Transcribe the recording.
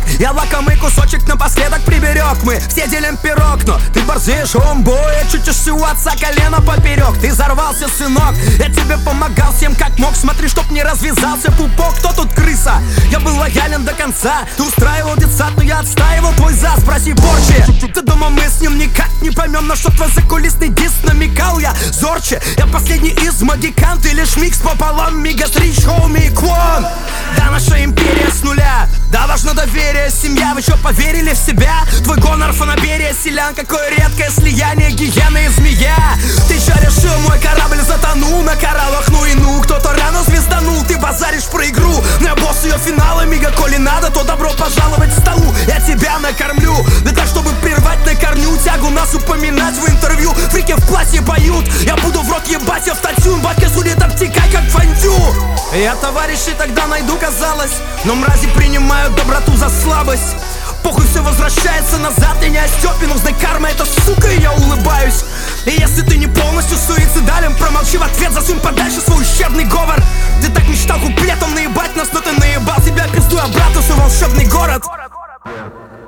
Я лакомый кусочек напоследок приберег. Мы все делим пирог, но ты борзеешь, омбой. Чутишься у отца колено поперек. Ты взорвался, сынок, я тебе помогал всем как мог. Смотри, чтоб не развязался пупок. Кто тут крыса? Я был лоялен до конца. Ты устраивал детсад, но я отстаивал твой за. Спроси Порчи. Ты думал, мы с ним никак не поймем, на что твой закулисный диск намекал. Я зорче, я последний из магикан. Ты лишь микс пополам, Мегатрич, хоуми, Квон. Да, наша империя с нуля. Да, важно доверие, семья. Вы что, поверили в себя? Твой гонор, фанаберия, селян. Какое редкое слияние гиены и змея. Ты что решил, мой корабль затонул на кораллах, ну и ну. Кто-то рано звезданул, ты базаришь про игру. Но я босс ее финала, мига, коли надо, то добро пожаловать к столу. Я тебя накормлю, да так, чтобы прервать на корню тягу нас упоминать в интервью. Фрики в платье поют, я буду в рот ебать автотюн. Батька судит, обтекай как фондю. Я товарищей тогда найду, казалось, но мрази принимают доброту за слабость. Похуй, все возвращается назад, я не Остепин. Узнай, карма это сука, и я улыбаюсь. И если ты не полностью суицидален, промолчи в ответ, засунь подальше свой ущербный говор. Ты так мечтал купить